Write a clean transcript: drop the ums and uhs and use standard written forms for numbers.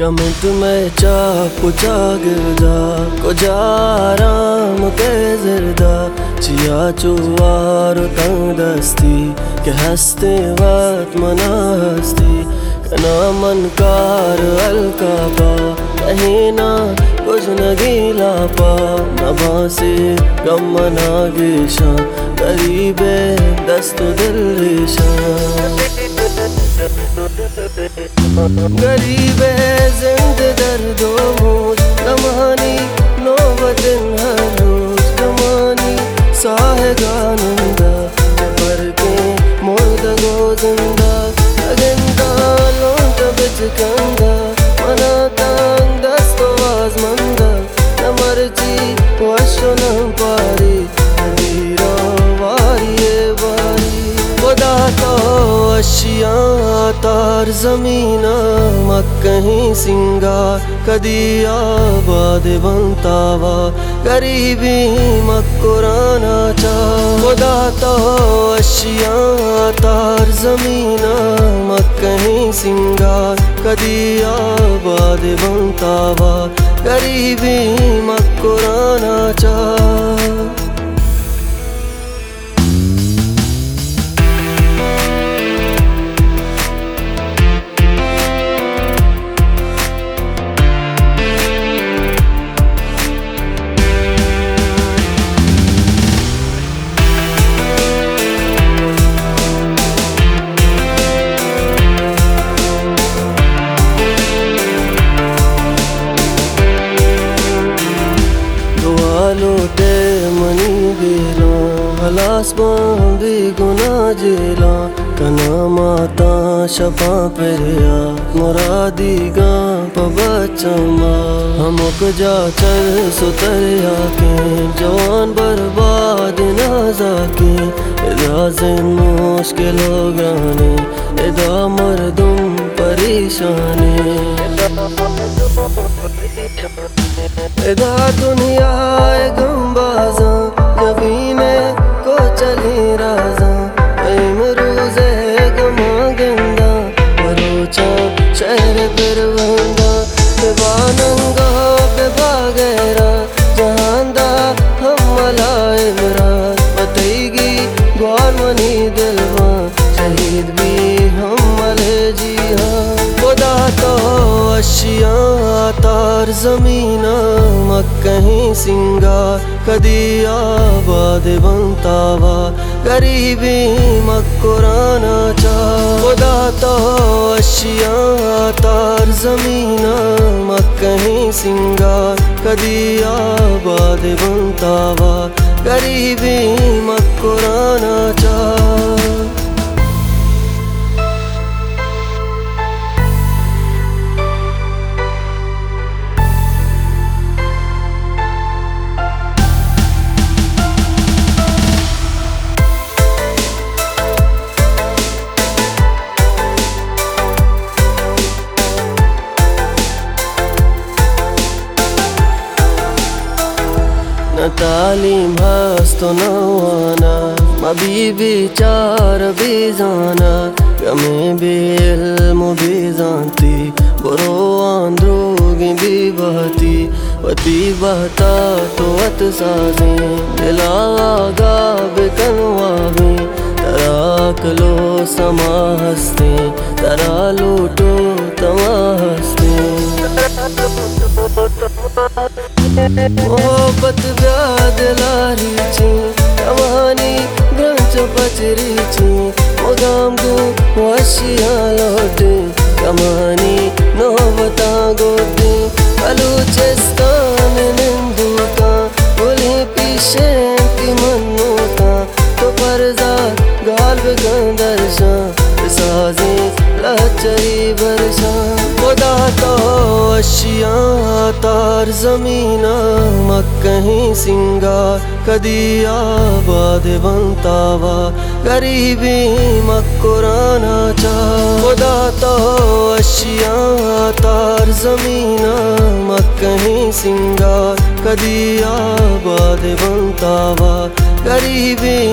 minute में चाकू जागिरदा कुजा आराम के जिरदा चिया चुवारो तंग दस्ती के हस्ते वक्त मना हस्ती कना मन कार अलका पा कहीं ना कुछ न गीला पा नभा से गम मना गिशा गरीबे दस्तो दिल रेशा गरीबे जिंद दर्दो मूज कमानी नौबतिन हर रोज कमानी साहे गानंदा पर के मुर्द गो जिंदा अगिंदा लोंट बिच कंदा मना तांग दस्तो आजमंदा न मर्जी वशो न पारी नीरा वारी वारी खुदा तो अशिया तार जमीना कहीं सिंगार कदी आबाद बनतावा गरीबी मकुराना चा खुदा तो अशिया तार जमीना कहीं सिंगार कदी आबाद बनतावा गरीबी मकुराना चा लोटे मनी गेला हलास भी गुना जेला कना माता शपा पेरिया मुरादी गा पबचमा हमक जा चल सुतरिया के जवान बर्बाद ना जाके राज़न मुश्किलों गाने इदा मर्दुम परेशानी इदा दुनिया गमबाजा जबीने को चली राजा इमरूज़े गमा गंदा बरोचा शहर बिरवंदा बेबानंगा बेबागैरा जहांदा हम मलाए मराज बतेगी ग्वार मनी दिलवा शहीद भी हम मले जी हाँ खुदा तो अशिया तार जमीना कहीं सिंगार कदी आबाद बनतावा गरीबी मकुराना चा खुदा तो अशिया तार जमीना कहीं सिंगार कदी आबाद बनतावा गरीबी मकुराना चा न तालीम हस्तो नवाना मबीबी चार बीजाना कमे भी इल्म भी जानती बुरो आंद्रोगी भी बहती वती बहता तो वत साजे दिलागा बिकनवाबी तराक लो समा हस्ते तरा लूटो तमा हस्ते मोहब्बत ब्याद लारीची कमानी ग्रंच पचरीची मोगाम गो वशिया लौटे कमानी नौबता गोटे बलूचिस्तान निंदूका बोले पीछे की मन्नूका तो परजा गाल गंदरशा साजे लचरी बरशा खुदा तो अशिया तार जमीना कहीं सिंगार कदी आबाद बनतावा गरीबी मकुराना चा खुदा तो अशिया तार जमीना कहीं सिंगार कदी आबाद बनतावा गरीबी